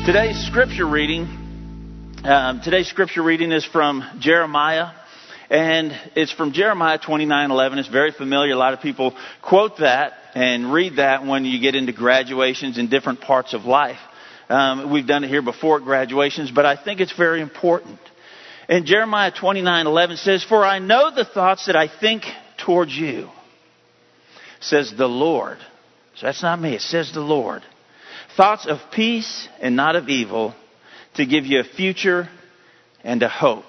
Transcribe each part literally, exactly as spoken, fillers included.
Today's scripture reading, um, today's scripture reading is from Jeremiah, and it's from Jeremiah twenty-nine eleven. It's very familiar. A lot of people quote that and read that when you get into graduations in different parts of life. Um, we've done it here before at graduations, but I think it's very important. And Jeremiah twenty-nine eleven says, "For I know the thoughts that I think towards you, says the Lord." So that's not me. It says the Lord. "Thoughts of peace and not of evil, to give you a future and a hope."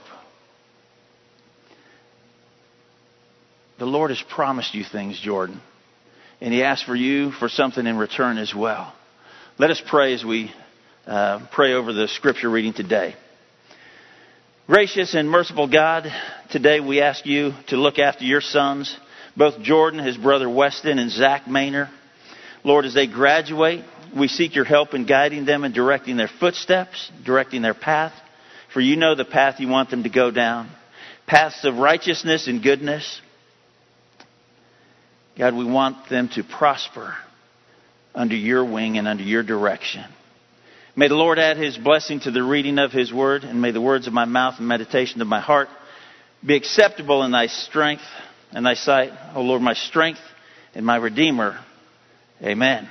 The Lord has promised you things, Jordan. And He asks for you for something in return as well. Let us pray as we uh, pray over the scripture reading today. Gracious and merciful God, today we ask you to look after your sons, both Jordan, his brother Weston, and Zach Maynor. Lord, as they graduate, we seek your help in guiding them and directing their footsteps, directing their path. For you know the path you want them to go down. Paths of righteousness and goodness. God, we want them to prosper under your wing and under your direction. May the Lord add His blessing to the reading of His word, and may the words of my mouth and meditation of my heart be acceptable in thy strength and thy sight, O Lord, my strength and my Redeemer. Amen.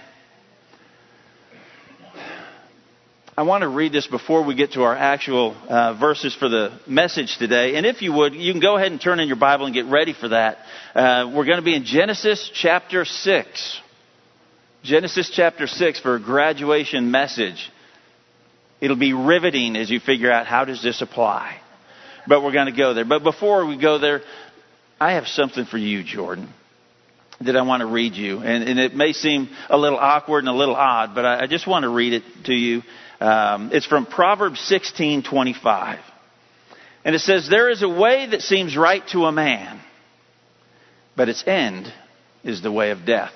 I want to read this before we get to our actual uh, verses for the message today. And if you would, you can go ahead and turn in your Bible and get ready for that. Uh, we're going to be in Genesis chapter six. Genesis chapter six for a graduation message. It'll be riveting as you figure out how does this apply. But we're going to go there. But before we go there, I have something for you, Jordan, that I want to read you. And, and it may seem a little awkward and a little odd, but I, I just want to read it to you. Um, it's from Proverbs sixteen twenty-five. And it says, "There is a way that seems right to a man, but its end is the way of death."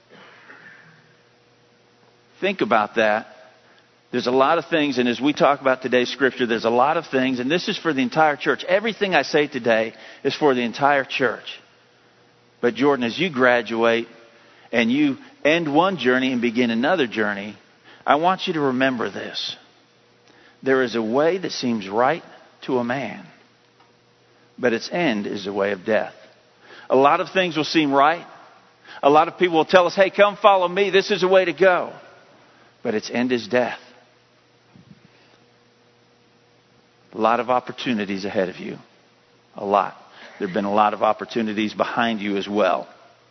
Think about that. There's a lot of things, and as we talk about today's scripture, there's a lot of things, and this is for the entire church. Everything I say today is for the entire church. But Jordan, as you graduate and you end one journey and begin another journey, I want you to remember this. There is a way that seems right to a man, but its end is the way of death. A lot of things will seem right. A lot of people will tell us, "Hey, come follow me. This is the way to go." But its end is death. A lot of opportunities ahead of you. A lot. There have been a lot of opportunities behind you as well.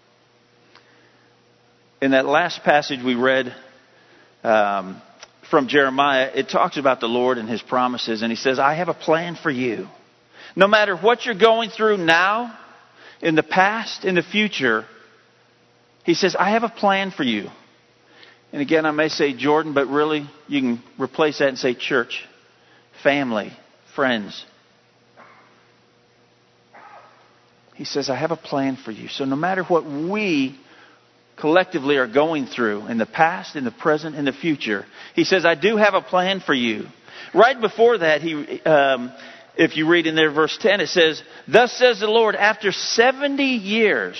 In that last passage we read um, from Jeremiah, it talks about the Lord and His promises. And He says, "I have a plan for you." No matter what you're going through now, in the past, in the future, He says, "I have a plan for you." And again, I may say Jordan, but really you can replace that and say church, family, friends. He says, "I have a plan for you." So no matter what we collectively are going through in the past, in the present, in the future, He says, "I do have a plan for you." Right before that, he, um, if you read in there verse ten, it says, "Thus says the Lord, after seventy years."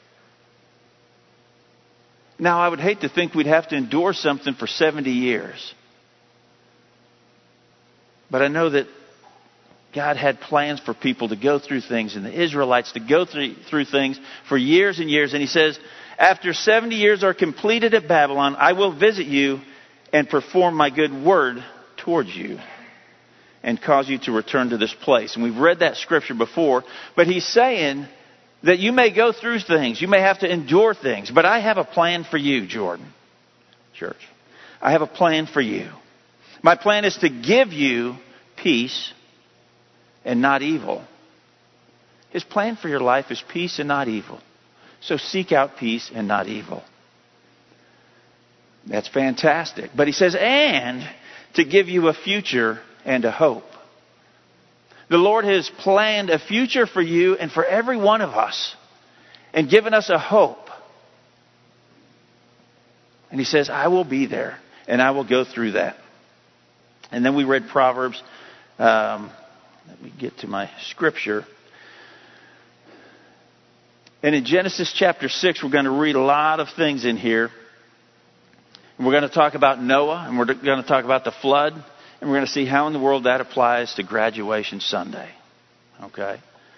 Now, I would hate to think we'd have to endure something for seventy years. But I know that God had plans for people to go through things, and the Israelites to go through, through things for years and years. And He says, "After seventy years are completed at Babylon, I will visit you and perform my good word towards you and cause you to return to this place." And we've read that scripture before, but He's saying that you may go through things. You may have to endure things. But I have a plan for you, Jordan. Church. I have a plan for you. My plan is to give you peace and not evil. His plan for your life is peace and not evil. So seek out peace and not evil. That's fantastic. But He says, and to give you a future and a hope. The Lord has planned a future for you and for every one of us and given us a hope. And He says, "I will be there and I will go through that." And then we read Proverbs. Um, let me get to my scripture. And in Genesis chapter six, we're going to read a lot of things in here. And we're going to talk about Noah, and we're going to talk about the flood, and we're going to see how in the world that applies to graduation Sunday. Okay?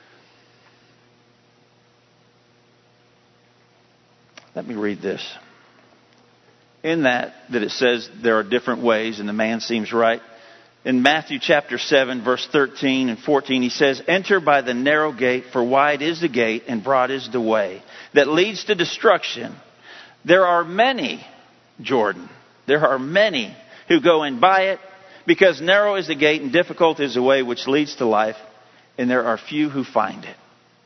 Let me read this. In that, that it says there are different ways, and the man seems right. In Matthew chapter seven, verse thirteen and fourteen, he says, "Enter by the narrow gate, for wide is the gate, and broad is the way that leads to destruction. There are many, Jordan, there are many who go in by it, because narrow is the gate, and difficult is the way which leads to life, and there are few who find it."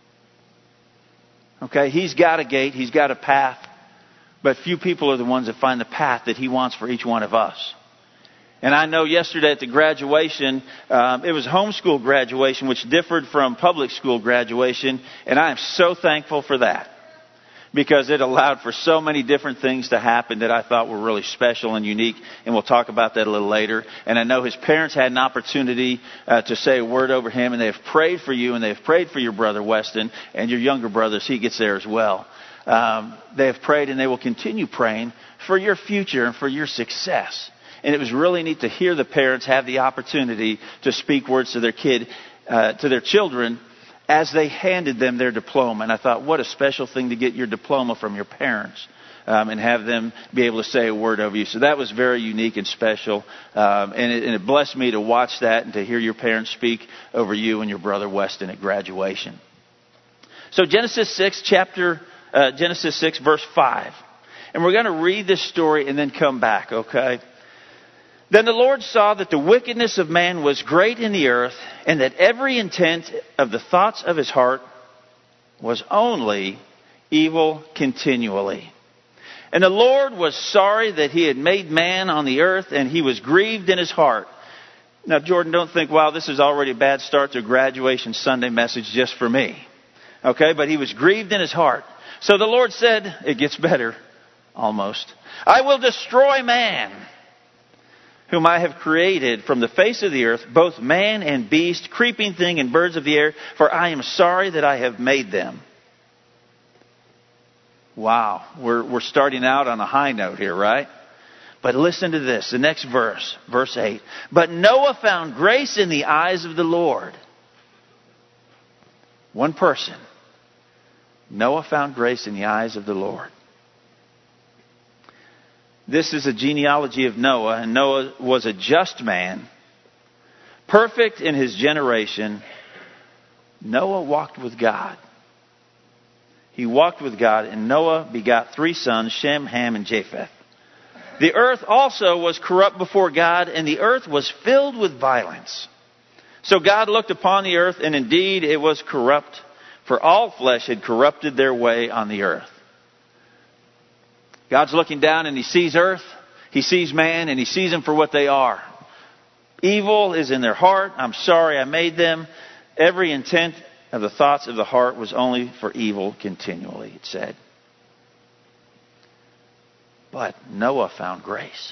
Okay, he's got a gate, he's got a path, but few people are the ones that find the path that he wants for each one of us. And I know yesterday at the graduation, um, it was homeschool graduation, which differed from public school graduation. And I am so thankful for that, because it allowed for so many different things to happen that I thought were really special and unique. And we'll talk about that a little later. And I know his parents had an opportunity uh, to say a word over him. And they have prayed for you, and they have prayed for your brother Weston and your younger brothers. He gets there as well. Um, they have prayed, and they will continue praying for your future and for your success. And it was really neat to hear the parents have the opportunity to speak words to their kid, uh, to their children, as they handed them their diploma. And I thought, what a special thing to get your diploma from your parents, um, and have them be able to say a word over you. So that was very unique and special. Um, and, it, and it blessed me to watch that and to hear your parents speak over you and your brother Weston at graduation. So Genesis six, chapter uh, Genesis six, verse five. And we're going to read this story and then come back, okay? "Then the Lord saw that the wickedness of man was great in the earth, and that every intent of the thoughts of his heart was only evil continually. And the Lord was sorry that he had made man on the earth, and he was grieved in his heart." Now, Jordan, don't think, wow, this is already a bad start to a graduation Sunday message just for me. Okay, but he was grieved in his heart. "So the Lord said," it gets better, almost, "I will destroy man, whom I have created from the face of the earth, both man and beast, creeping thing and birds of the air, for I am sorry that I have made them." Wow, we're, we're starting out on a high note here, right? But listen to this, the next verse, verse eight. "But Noah found grace in the eyes of the Lord." One person. Noah found grace in the eyes of the Lord. This is a genealogy of Noah, and Noah was a just man, perfect in his generation. Noah walked with God. He walked with God, and Noah begot three sons, Shem, Ham, and Japheth. "The earth also was corrupt before God, and the earth was filled with violence. So God looked upon the earth, and indeed it was corrupt, for all flesh had corrupted their way on the earth." God's looking down and he sees earth, he sees man, and he sees them for what they are. Evil is in their heart. I'm sorry I made them. Every intent of the thoughts of the heart was only for evil continually, it said. But Noah found grace.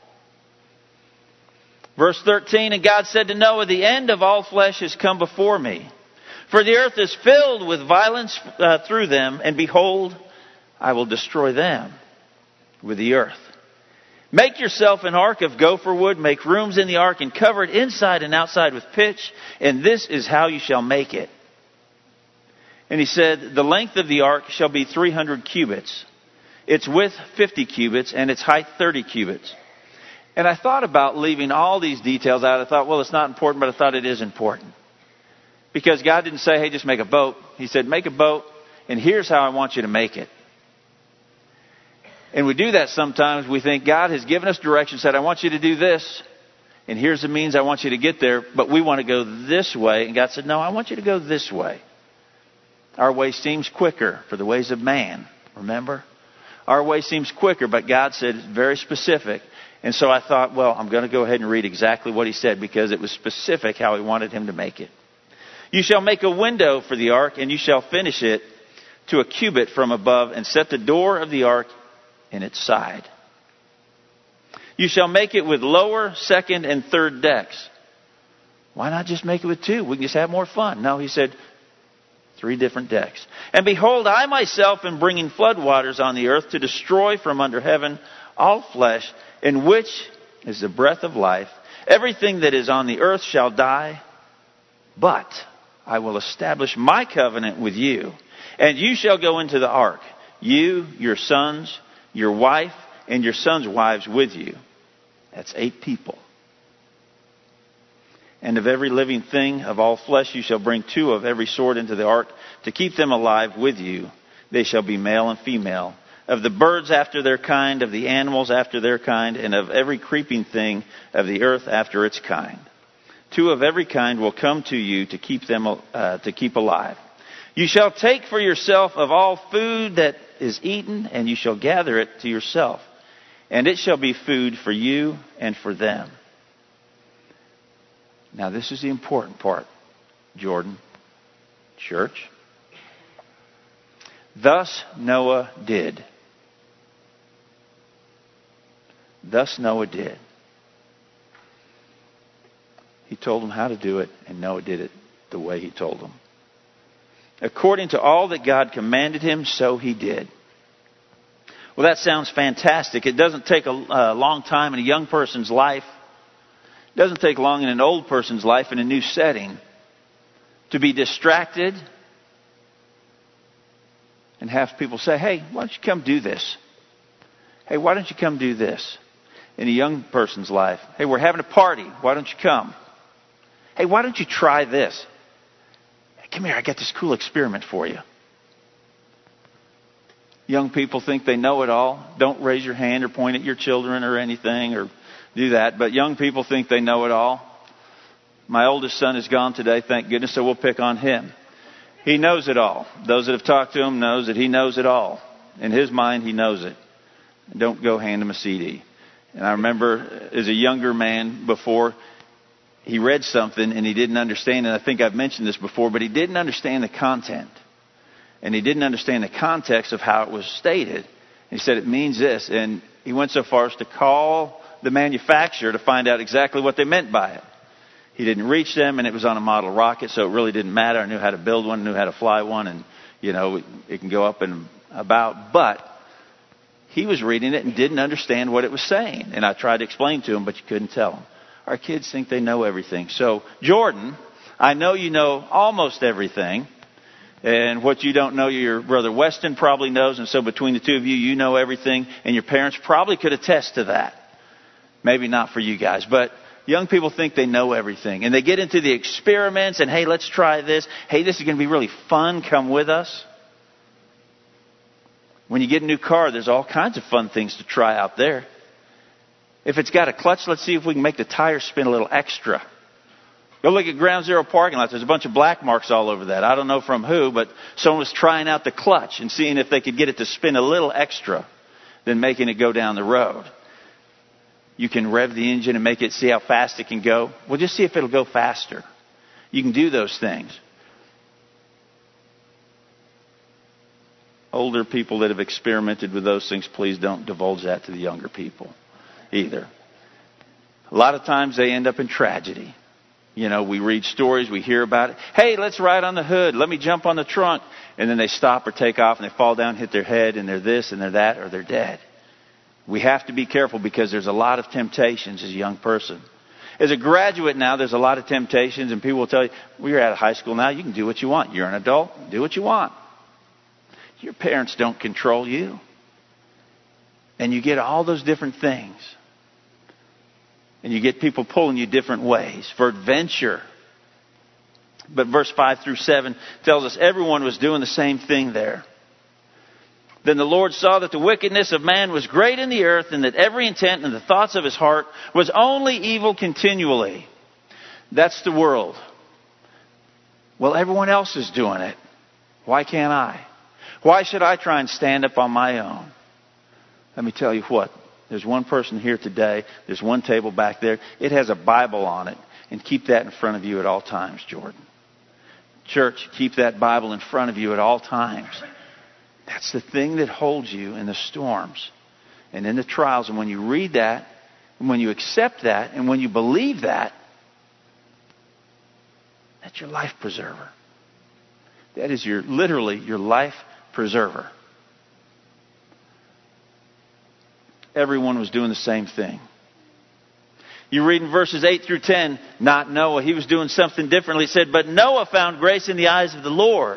Verse thirteen, "And God said to Noah, the end of all flesh has come before me. For the earth is filled with violence uh, through them, and behold, I will destroy them with the earth. Make yourself an ark of gopher wood, make rooms in the ark, and cover it inside and outside with pitch, and this is how you shall make it." And he said, "The length of the ark shall be three hundred cubits, its width fifty cubits, and its height thirty cubits." And I thought about leaving all these details out. I thought, well, it's not important, but I thought it is important. Because God didn't say, hey, just make a boat. He said, make a boat, and here's how I want you to make it. And we do that sometimes. We think God has given us direction, said, I want you to do this, and here's the means I want you to get there, but we want to go this way. And God said, no, I want you to go this way. Our way seems quicker for the ways of man, remember? Our way seems quicker, but God said it's very specific. And so I thought, well, I'm going to go ahead and read exactly what he said because it was specific how he wanted him to make it. "You shall make a window for the ark, and you shall finish it to a cubit from above, and set the door of the ark in its side. You shall make it with lower, second, and third decks." Why not just make it with two? We can just have more fun. No, he said three different decks. "And behold, I myself am bringing floodwaters on the earth to destroy from under heaven all flesh, in which is the breath of life. Everything that is on the earth shall die, but I will establish my covenant with you, and you shall go into the ark, you, your sons, your wife, and your sons' wives with you. That's eight people. And of every living thing of all flesh you shall bring two of every sort into the ark to keep them alive with you. They shall be male and female. Of the birds after their kind, of the animals after their kind, and of every creeping thing of the earth after its kind. Two of every kind will come to you to keep them uh, to keep alive. You shall take for yourself of all food that is eaten, and you shall gather it to yourself. And it shall be food for you and for them. Now this is the important part, Jordan, church. Thus Noah did. Thus Noah did. He told them how to do it, and Noah did it the way he told them. According to all that God commanded him, so he did. Well, that sounds fantastic. It doesn't take a, a long time in a young person's life. It doesn't take long in an old person's life in a new setting to be distracted and have people say, hey, why don't you come do this? Hey, why don't you come do this? In a young person's life, hey, we're having a party. Why don't you come? Hey, why don't you try this? Hey, come here, I got this cool experiment for you. Young people think they know it all. Don't raise your hand or point at your children or anything or do that. But young people think they know it all. My oldest son is gone today, thank goodness, so we'll pick on him. He knows it all. Those that have talked to him knows that he knows it all. In his mind, he knows it. Don't go hand him a C D. And I remember as a younger man before, he read something and he didn't understand, and I think I've mentioned this before, but he didn't understand the content. And he didn't understand the context of how it was stated. He said it means this, and he went so far as to call the manufacturer to find out exactly what they meant by it. He didn't reach them, and it was on a model rocket, so it really didn't matter. I knew how to build one, knew how to fly one, and, you know, it can go up and about. But he was reading it and didn't understand what it was saying. And I tried to explain to him, but you couldn't tell him. Our kids think they know everything. So, Jordan, I know you know almost everything. And what you don't know, your brother Weston probably knows. And so between the two of you, you know everything. And your parents probably could attest to that. Maybe not for you guys. But young people think they know everything. And they get into the experiments and, hey, let's try this. Hey, this is going to be really fun. Come with us. When you get a new car, there's all kinds of fun things to try out there. If it's got a clutch, let's see if we can make the tires spin a little extra. Go look at Ground Zero parking lots. There's a bunch of black marks all over that. I don't know from who, but someone was trying out the clutch and seeing if they could get it to spin a little extra than making it go down the road. You can rev the engine and make it see how fast it can go. Well, just see if it'll go faster. You can do those things. Older people that have experimented with those things, please don't divulge that to the younger people either. A lot of times they end up in tragedy. You know, we read stories, we hear about it. Hey, let's ride on the hood. Let me jump on the trunk. And then they stop or take off and they fall down, hit their head, and they're this and they're that, or they're dead. We have to be careful because there's a lot of temptations as a young person. As a graduate now, there's a lot of temptations, and people will tell you, well, you're out of high school now. You can do what you want. You're an adult. Do what you want. Your parents don't control you. And you get all those different things. And you get people pulling you different ways for adventure. But verse five through seven tells us everyone was doing the same thing there. Then the Lord saw that the wickedness of man was great in the earth, and that every intent and the thoughts of his heart was only evil continually. That's the world. Well, everyone else is doing it. Why can't I? Why should I try and stand up on my own? Let me tell you what. There's one person here today. There's one table back there. It has a Bible on it. And keep that in front of you at all times, Jordan. Church, keep that Bible in front of you at all times. That's the thing that holds you in the storms and in the trials. And when you read that, and when you accept that, and when you believe that, that's your life preserver. That is your literally your life preserver. everyone was doing the same thing. You read in verses eight through ten, not Noah. He was doing something differently. It said, but Noah found grace in the eyes of the Lord.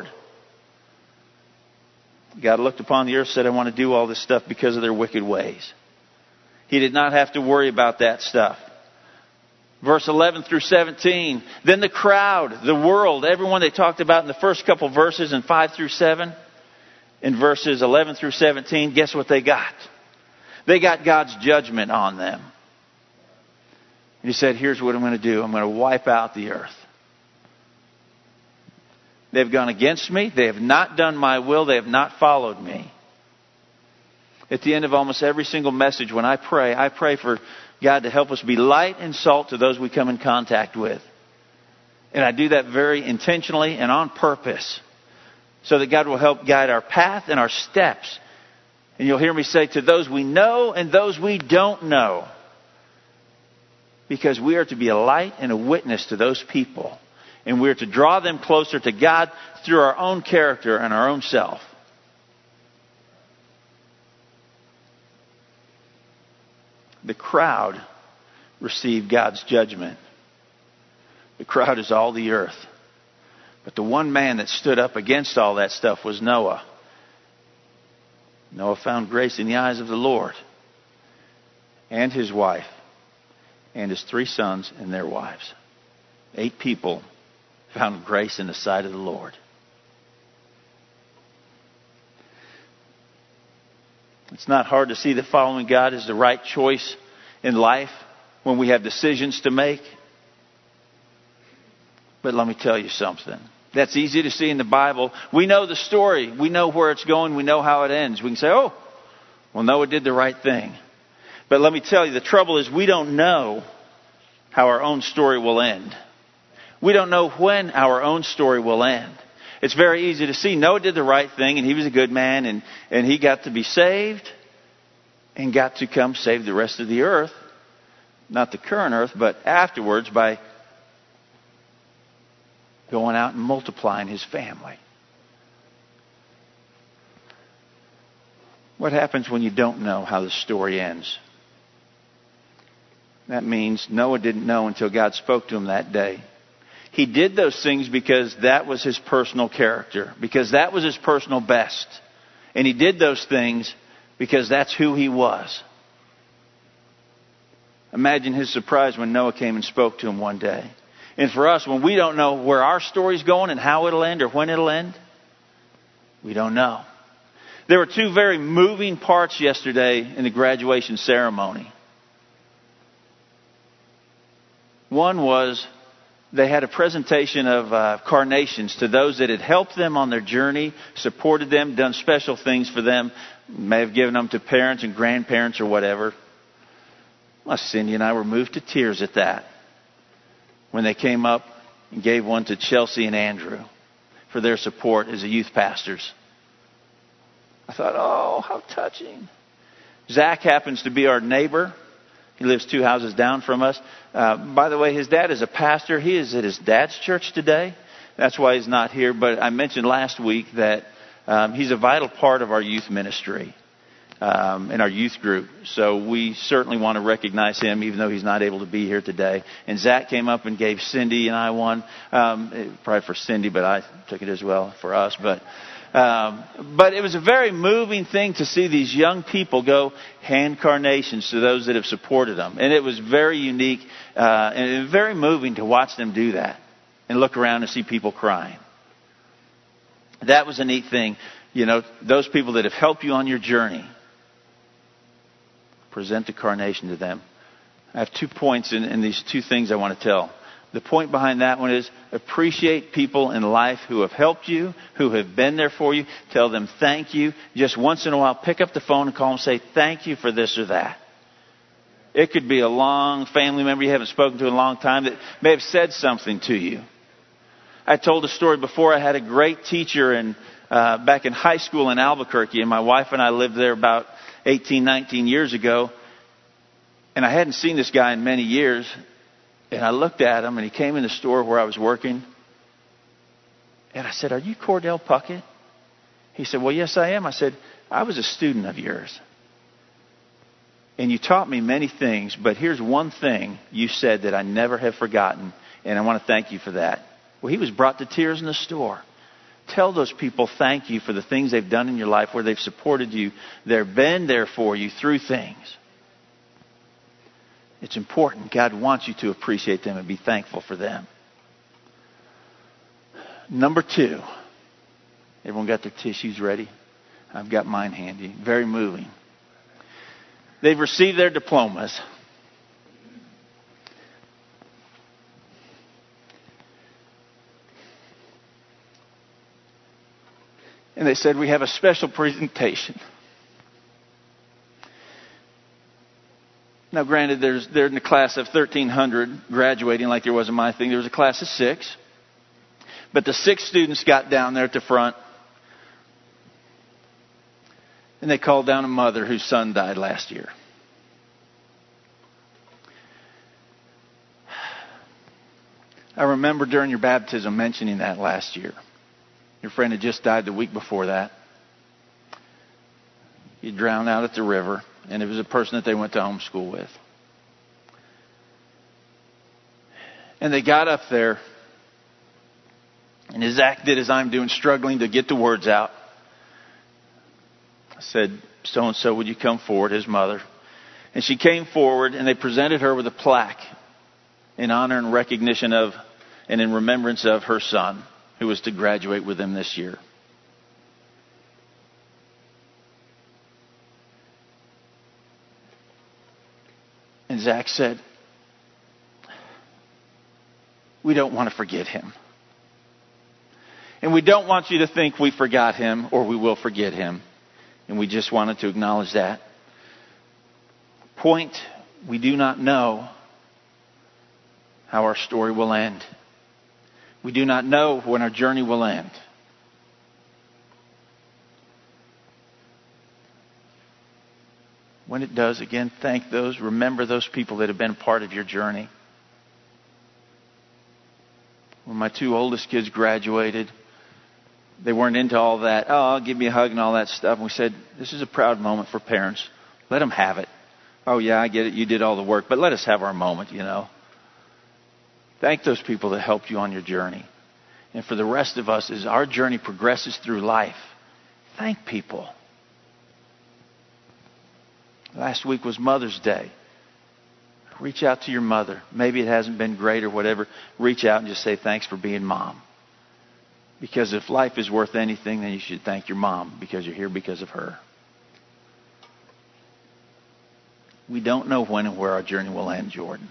God looked upon the earth and said, I want to do all this stuff because of their wicked ways. He did not have to worry about that stuff. Verse eleven through seventeen. Then the crowd, the world, everyone they talked about in the first couple verses in five through seven. In verses eleven through seventeen, guess what they got? They got God's judgment on them. He said, here's what I'm going to do. I'm going to wipe out the earth. They've gone against me. They have not done my will. They have not followed me. At the end of almost every single message, when I pray, I pray for God to help us be light and salt to those we come in contact with. And I do that very intentionally and on purpose, so that God will help guide our path and our steps. And you'll hear me say, to those we know and those we don't know. Because we are to be a light and a witness to those people. And we are to draw them closer to God through our own character and our own self. The crowd received God's judgment. The crowd is all the earth. But the one man that stood up against all that stuff was Noah. Noah found grace in the eyes of the Lord. And his wife. And his three sons and their wives. Eight people found grace in the sight of the Lord. It's not hard to see that following God is the right choice in life when we have decisions to make. But let me tell you something. That's easy to see in the Bible. We know the story. We know where it's going. We know how it ends. We can say, oh, well, Noah did the right thing. But let me tell you, the trouble is we don't know how our own story will end. We don't know when our own story will end. It's very easy to see Noah did the right thing and he was a good man and, and he got to be saved and got to come save the rest of the earth. Not the current earth, but afterwards by going out and multiplying his family. What happens when you don't know how the story ends? That means Noah didn't know until God spoke to him that day. He did those things because that was his personal character, because that was his personal best. And he did those things because that's who he was. Imagine his surprise when Noah came and spoke to him one day. And for us, when we don't know where our story's going and how it'll end or when it'll end, we don't know. There were two very moving parts yesterday in the graduation ceremony. One was they had a presentation of uh, carnations to those that had helped them on their journey, supported them, done special things for them, may have given them to parents and grandparents or whatever. Well, Cindy and I were moved to tears at that when they came up and gave one to Chelsea and Andrew for their support as the youth pastors. I thought, oh, how touching. Zach happens to be our neighbor. He lives two houses down from us. Uh, by the way, his dad is a pastor. He is at his dad's church today. That's why he's not here. But I mentioned last week that um, he's a vital part of our youth ministry um, and our youth group. So we certainly want to recognize him, even though he's not able to be here today. And Zach came up and gave Cindy and I one. Um, probably for Cindy, but I took it as well for us. But... Um, but it was a very moving thing to see these young people go hand carnations to those that have supported them. And it was very unique uh, and it was very moving to watch them do that and look around and see people crying. That was a neat thing. You know, those people that have helped you on your journey, present the carnation to them. I have two points in, in these two things I want to tell. The point behind that one is appreciate people in life who have helped you, who have been there for you. Tell them thank you. Just once in a while, pick up the phone and call them and say thank you for this or that. It could be a long family member you haven't spoken to in a long time that may have said something to you. I told a story before. I had a great teacher in, uh, back in high school in Albuquerque, and my wife and I lived there about eighteen, nineteen years ago. And I hadn't seen this guy in many years. And I looked at him, and he came in the store where I was working. And I said, "Are you Cordell Puckett?" He said, "Well, yes, I am." I said, "I was a student of yours." And you taught me many things, but here's one thing you said that I never have forgotten, and I want to thank you for that. Well, he was brought to tears in the store. Tell those people thank you for the things they've done in your life, where they've supported you. They've been there for you through things. It's important. God wants you to appreciate them and be thankful for them. Number two. Everyone got their tissues ready? I've got mine handy. Very moving. They've received their diplomas. And they said, we have a special presentation. Now, granted, there's, they're in the class of thirteen hundred graduating like there was in my thing. There was a class of six. But the six students got down there at the front. And they called down a mother whose son died last year. I remember during your baptism mentioning that last year. Your friend had just died the week before that. He drowned out at the river, and it was a person that they went to homeschool with. And they got up there, and as Zach did as I'm doing, struggling to get the words out. I said, so-and-so, would you come forward, his mother? And she came forward, and they presented her with a plaque in honor and recognition of and in remembrance of her son, who was to graduate with them this year. And Zach said, we don't want to forget him. And we don't want you to think we forgot him or we will forget him. And we just wanted to acknowledge that. Point, we do not know how our story will end. We do not know when our journey will end. When it does, again, thank those, remember those people that have been part of your journey. When my two oldest kids graduated, they weren't into all that, oh, I'll give me a hug and all that stuff. And we said, this is a proud moment for parents. Let them have it. Oh, yeah, I get it. You did all the work, but let us have our moment, you know. Thank those people that helped you on your journey. And for the rest of us, as our journey progresses through life, thank people. Last week was Mother's Day. Reach out to your mother. Maybe it hasn't been great or whatever. Reach out and just say thanks for being mom. Because if life is worth anything, then you should thank your mom because you're here because of her. We don't know when and where our journey will end, Jordan.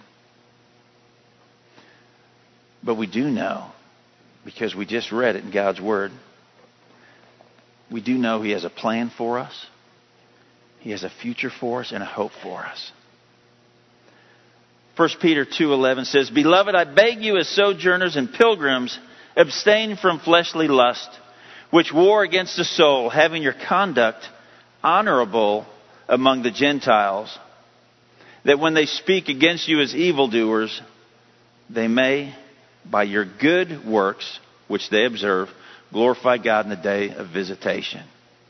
But we do know, because we just read it in God's Word, we do know He has a plan for us. He has a future for us and a hope for us. First Peter two eleven says, Beloved, I beg you as sojourners and pilgrims, abstain from fleshly lust, which war against the soul, having your conduct honorable among the Gentiles, that when they speak against you as evildoers, they may, by your good works, which they observe, glorify God in the day of visitation.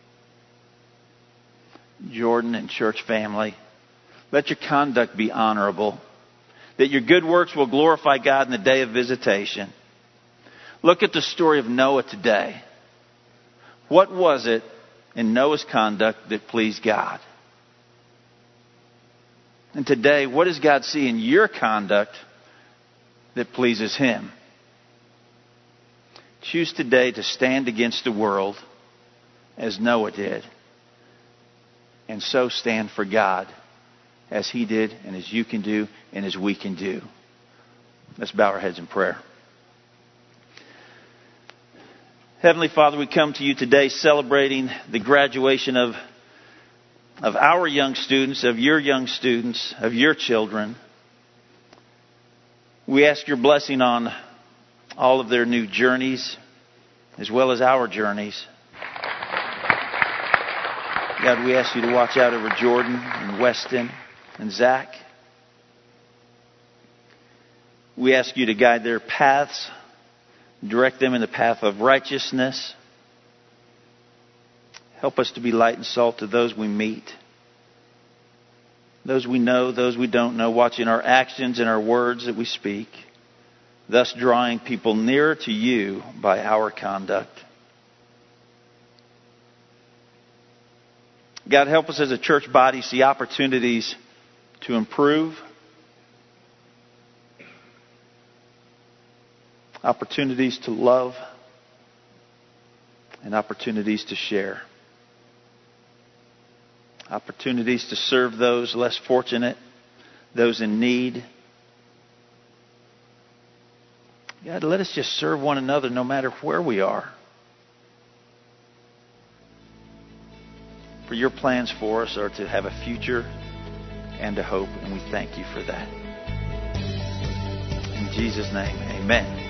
Jordan and church family, let your conduct be honorable, that your good works will glorify God in the day of visitation. Look at the story of Noah today. What was it in Noah's conduct that pleased God? And today, what does God see in your conduct that pleases Him? Choose today to stand against the world as Noah did. And so stand for God as he did and as you can do and as we can do. Let's bow our heads in prayer. Heavenly Father, we come to you today celebrating the graduation of, of our young students, of your young students, of your children. We ask your blessing on all of their new journeys as well as our journeys. God, we ask you to watch out over Jordan and Weston and Zach. We ask you to guide their paths, direct them in the path of righteousness. Help us to be light and salt to those we meet. those we know, those we don't know, watching our actions and our words that we speak, thus drawing people nearer to you by our conduct. God, help us as a church body see opportunities to improve, opportunities to love, and opportunities to share. Opportunities to serve those less fortunate, those in need. God, let us just serve one another no matter where we are. For your plans for us are to have a future and a hope, and we thank you for that. In Jesus' name, amen.